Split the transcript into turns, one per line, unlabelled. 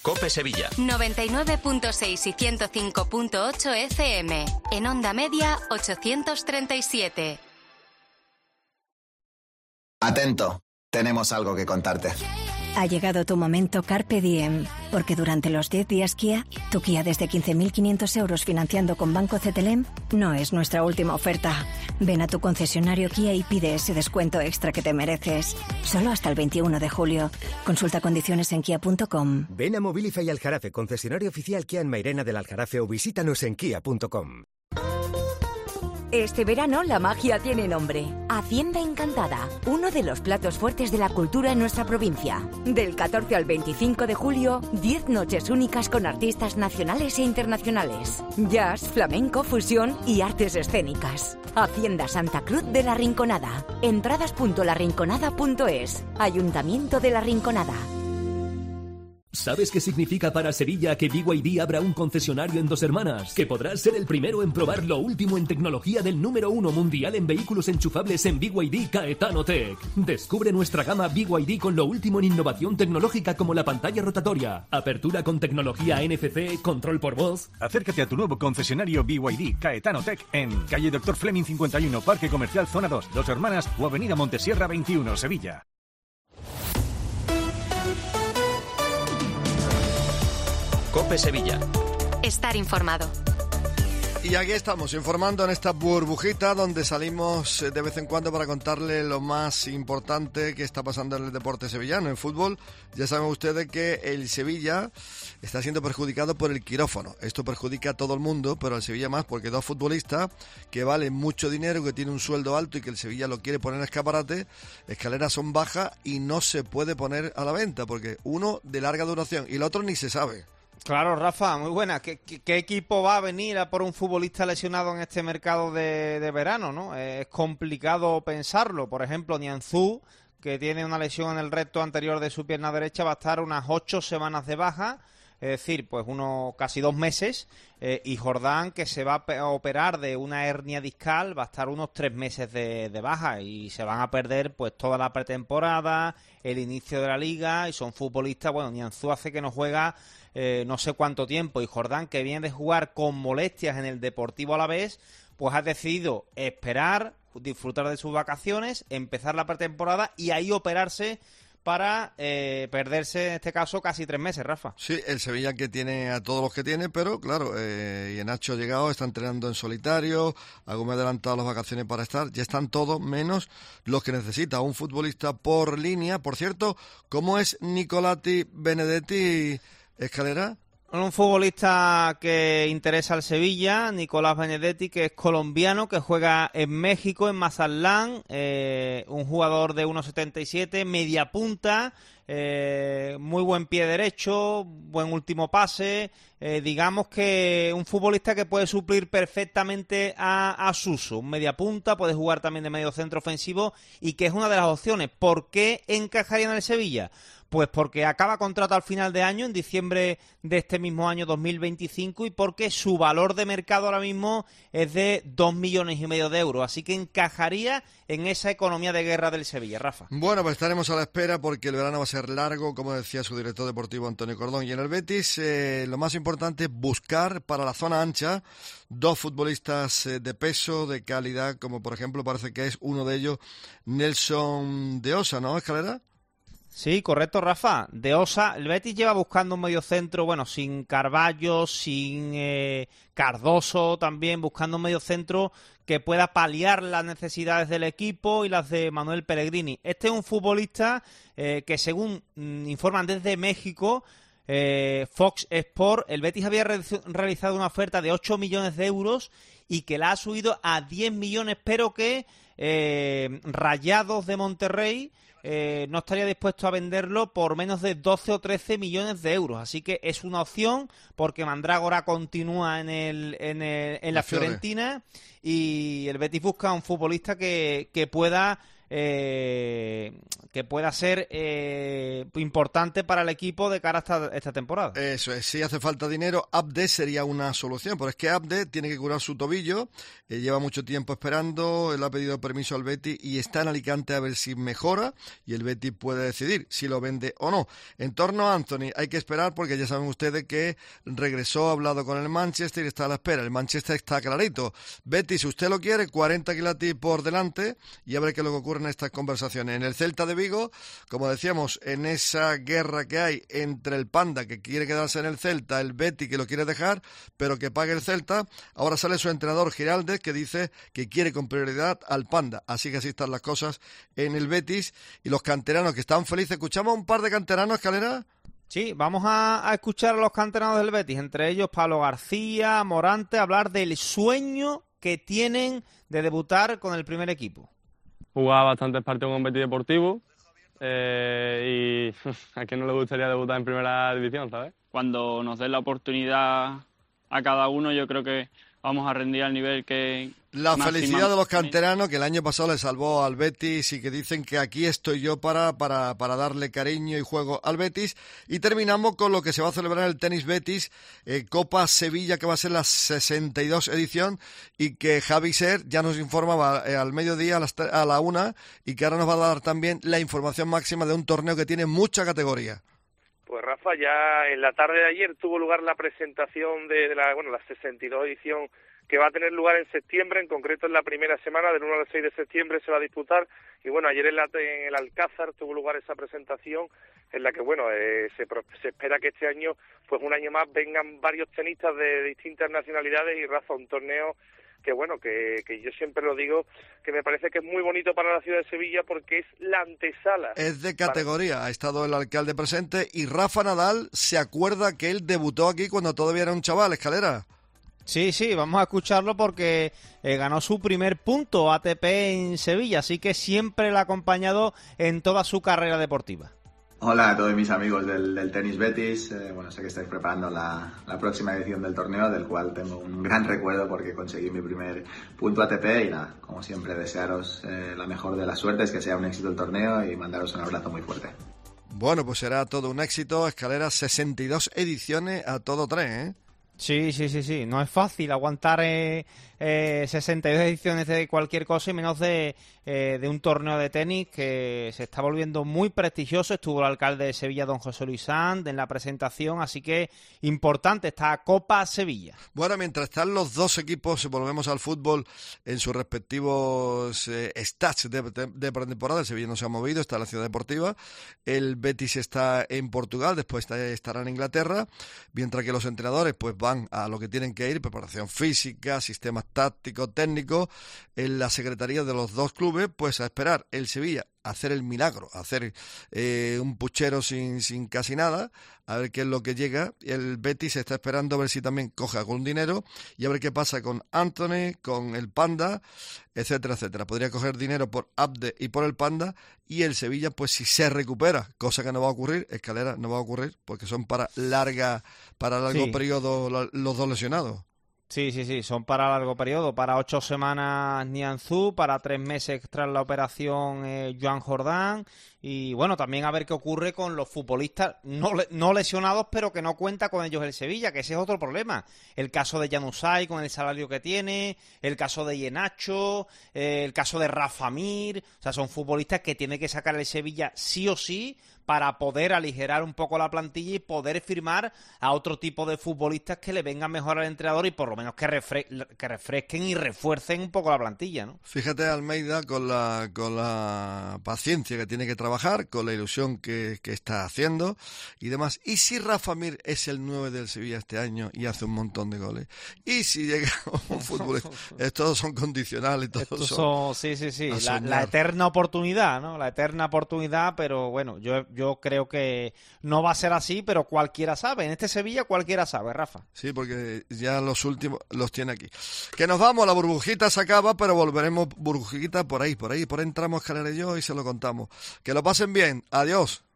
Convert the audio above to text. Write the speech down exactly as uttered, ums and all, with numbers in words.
COPE Sevilla.
noventa y nueve punto seis y ciento cinco punto ocho F M. En onda media ochocientos treinta y siete.
Atento, tenemos algo que contarte.
Ha llegado tu momento Carpe Diem, porque durante los diez días Kia, tu Kia desde quince mil quinientos euros financiando con Banco Cetelem no es nuestra última oferta. Ven a tu concesionario Kia y pide ese descuento extra que te mereces. Solo hasta el veintiuno de julio. Consulta condiciones en kia punto com.
Ven a Mobilify Aljarafe, concesionario oficial Kia en Mairena del Aljarafe, o visítanos en kia punto com.
Este verano la magia tiene nombre. Hacienda Encantada, uno de los platos fuertes de la cultura en nuestra provincia. Del catorce al veinticinco de julio, diez noches únicas con artistas nacionales e internacionales. Jazz, flamenco, fusión y artes escénicas. Hacienda Santa Cruz de la Rinconada. entradas punto la rinconada punto es. Ayuntamiento de la Rinconada.
¿Sabes qué significa para Sevilla que B Y D abra un concesionario en Dos Hermanas? Que podrás ser el primero en probar lo último en tecnología del número uno mundial en vehículos enchufables en B Y D Caetano Tech. Descubre nuestra gama B Y D con lo último en innovación tecnológica como la pantalla rotatoria, apertura con tecnología N F C, control por voz.
Acércate a tu nuevo concesionario B Y D Caetano Tech en calle Doctor Fleming cincuenta y uno, Parque Comercial Zona dos, Dos Hermanas o avenida Montesierra veintiuno, Sevilla.
COPE Sevilla.
Estar informado.
Y aquí estamos, informando en esta burbujita donde salimos de vez en cuando para contarle lo más importante que está pasando en el deporte sevillano, en fútbol. Ya saben ustedes que el Sevilla está siendo perjudicado por el quirófano. Esto perjudica a todo el mundo, pero al Sevilla más, porque dos futbolistas que valen mucho dinero, que tienen un sueldo alto y que el Sevilla lo quiere poner en escaparate, escaleras son bajas y no se puede poner a la venta, porque uno de larga duración y el otro ni se sabe.
Claro, Rafa, muy buena. ¿Qué, qué, qué equipo va a venir a por un futbolista lesionado en este mercado de, de verano, no? Es complicado pensarlo. Por ejemplo, Nianzú, que tiene una lesión en el recto anterior de su pierna derecha, va a estar unas ocho semanas de baja, es decir, pues unos casi dos meses. Eh, y Jordán, que se va a operar de una hernia discal, va a estar unos tres meses de, de baja y se van a perder pues toda la pretemporada, el inicio de la liga, y son futbolistas, bueno, Nianzú hace que no juega Eh, no sé cuánto tiempo, y Jordán, que viene de jugar con molestias en el Deportivo Alavés, pues ha decidido esperar, disfrutar de sus vacaciones, empezar la pretemporada y ahí operarse para eh, perderse, en este caso, casi tres meses, Rafa.
Sí, el Sevilla que tiene a todos los que tiene, pero claro, eh, y Nacho ha llegado, está entrenando en solitario, algo me ha adelantado las vacaciones para estar, ya están todos menos los que necesita un futbolista por línea. Por cierto, ¿cómo es Nicolati Benedetti, Escalera?
Un futbolista que interesa al Sevilla, Nicolás Benedetti, que es colombiano, que juega en México, en Mazatlán, eh, un jugador de uno setenta y siete, media punta, eh, muy buen pie derecho, buen último pase, eh, digamos que un futbolista que puede suplir perfectamente a, a Suso, un media punta, puede jugar también de medio centro ofensivo y que es una de las opciones. ¿Por qué encajaría en el Sevilla? Pues porque acaba contrato al final de año, en diciembre de este mismo año dos mil veinticinco, y porque su valor de mercado ahora mismo es de dos millones y medio de euros. Así que encajaría en esa economía de guerra del Sevilla, Rafa.
Bueno, pues estaremos a la espera porque el verano va a ser largo, como decía su director deportivo Antonio Cordón. Y en el Betis eh, lo más importante es buscar para la zona ancha dos futbolistas eh, de peso, de calidad, como por ejemplo parece que es uno de ellos, Nelson de Osa, ¿no, Escalera?
Sí, correcto, Rafa. De Osa, el Betis lleva buscando un mediocentro, bueno, sin Carballo, sin eh, Cardoso también, buscando un mediocentro que pueda paliar las necesidades del equipo y las de Manuel Pellegrini. Este es un futbolista eh, que, según mm, informan desde México, eh, Fox Sport, el Betis había re- realizado una oferta de ocho millones de euros y que la ha subido a diez millones, pero que eh, Rayados de Monterrey Eh, no estaría dispuesto a venderlo por menos de doce o trece millones de euros. Así que es una opción porque Mandrágora continúa en el, en, el, en la Fiorentina y el Betis busca un futbolista que, que pueda eh, que pueda ser eh, importante para el equipo de cara a esta, esta temporada.
Eso es, si hace falta dinero, Abde sería una solución, pero es que Abde tiene que curar su tobillo, eh, lleva mucho tiempo esperando, él ha pedido permiso al Betis y está en Alicante a ver si mejora y el Betis puede decidir si lo vende o no. En torno a Anthony hay que esperar porque ya saben ustedes que regresó, ha hablado con el Manchester y está a la espera. El Manchester está clarito. Betis, si usted lo quiere, cuarenta quilates por delante y a ver qué es lo que ocurre en estas conversaciones. En el Celta de Vigo, como decíamos, en esa guerra que hay entre el Panda, que quiere quedarse en el Celta, el Betis, que lo quiere dejar, pero que pague el Celta, ahora sale su entrenador Giraldez, que dice que quiere con prioridad al Panda. Así que así están las cosas en el Betis y los canteranos que están felices. ¿Escuchamos un par de canteranos, Escalera?
Sí, vamos a, a escuchar a los canteranos del Betis, entre ellos Pablo García, Morante, hablar del sueño que tienen de debutar con el primer equipo.
Jugaba bastantes partidos con Betis Deportivo eh, y a quién no le gustaría debutar en primera división, ¿sabes?
Cuando nos den la oportunidad a cada uno, yo creo que vamos a rendir al nivel que...
La felicidad de los canteranos que el año pasado le salvó al Betis y que dicen que aquí estoy yo para, para, para darle cariño y juego al Betis. Y terminamos con lo que se va a celebrar en el Tenis Betis, eh, Copa Sevilla, que va a ser la sesenta y dos edición y que Javi Ser ya nos informaba eh, al mediodía a, las, a la una y que ahora nos va a dar también la información máxima de un torneo que tiene mucha categoría.
Pues Rafa, ya en la tarde de ayer tuvo lugar la presentación de, de la, bueno, la sesenta y dos edición que va a tener lugar en septiembre, en concreto en la primera semana, del uno al seis de septiembre se va a disputar, y bueno, ayer en, la, en el Alcázar tuvo lugar esa presentación, en la que bueno, eh, se, se espera que este año, pues un año más, vengan varios tenistas de distintas nacionalidades y Rafa, un torneo que bueno, que, que yo siempre lo digo, que me parece que es muy bonito para la ciudad de Sevilla porque es la antesala.
Es de categoría, para... ha estado el alcalde presente y Rafa Nadal se acuerda que él debutó aquí cuando todavía era un chaval, Escalera.
Sí, sí, vamos a escucharlo porque eh, ganó su primer punto A T P en Sevilla, así que siempre le ha acompañado en toda su carrera deportiva.
Hola a todos mis amigos del, del Tenis Betis, eh, bueno, sé que estáis preparando la, la próxima edición del torneo, del cual tengo un gran recuerdo porque conseguí mi primer punto A T P y nada, como siempre desearos eh, la mejor de las suertes, que sea un éxito el torneo y mandaros un abrazo muy fuerte.
Bueno, pues será todo un éxito, Escalera, sesenta y dos ediciones a todo tren, ¿eh?
Sí, sí, sí, sí. No es fácil aguantar eh, eh, sesenta y dos ediciones de cualquier cosa y menos de, eh, de un torneo de tenis que se está volviendo muy prestigioso. Estuvo el alcalde de Sevilla, don José Luis Sanz, en la presentación, así que importante esta Copa Sevilla.
Bueno, mientras están los dos equipos, volvemos al fútbol en sus respectivos eh, stats de, de, de pretemporada. El Sevilla no se ha movido, está en la Ciudad Deportiva. El Betis está en Portugal, después está, estará en Inglaterra, mientras que los entrenadores pues van a lo que tienen que ir, preparación física, sistemas tácticos, técnicos, en la secretaría de los dos clubes, pues a esperar el Sevilla a hacer el milagro, a hacer eh, un puchero sin, sin casi nada, a ver qué es lo que llega. El Betis está esperando a ver si también coge algún dinero y a ver qué pasa con Anthony, con el Panda, etcétera, etcétera. Podría coger dinero por Abde y por el Panda y el Sevilla, pues si se recupera, cosa que no va a ocurrir, Escalera, no va a ocurrir, porque son para larga, para largo sí. periodo los dos lesionados.
Sí, sí, sí, son para largo periodo, para ocho semanas Nianzú, para tres meses tras la operación eh, Joan Jordán y bueno, también a ver qué ocurre con los futbolistas no, no lesionados pero que no cuenta con ellos el Sevilla, que ese es otro problema. El caso de Januzaj con el salario que tiene, el caso de Iheanacho, eh, el caso de Rafa Mir, o sea, son futbolistas que tiene que sacar el Sevilla sí o sí para poder aligerar un poco la plantilla y poder firmar a otro tipo de futbolistas que le vengan mejor al entrenador y por lo menos que, refre- que refresquen y refuercen un poco la plantilla, ¿no?
Fíjate Almeida con la con la paciencia que tiene que trabajar, con la ilusión que, que está haciendo y demás. ¿Y si Rafa Mir es el nueve del Sevilla este año y hace un montón de goles? ¿Y si llega un futbolista? Estos son condicionales, todos
Estos
son...
son sí, sí, sí, la, la eterna oportunidad, ¿no? La eterna oportunidad, pero bueno, yo Yo creo que no va a ser así, pero cualquiera sabe. En este Sevilla cualquiera sabe, Rafa.
Sí, porque ya los últimos los tiene aquí. Que nos vamos, la burbujita se acaba, pero volveremos burbujita por ahí, por ahí, por ahí entramos Escalera y yo y se lo contamos. Que lo pasen bien. Adiós.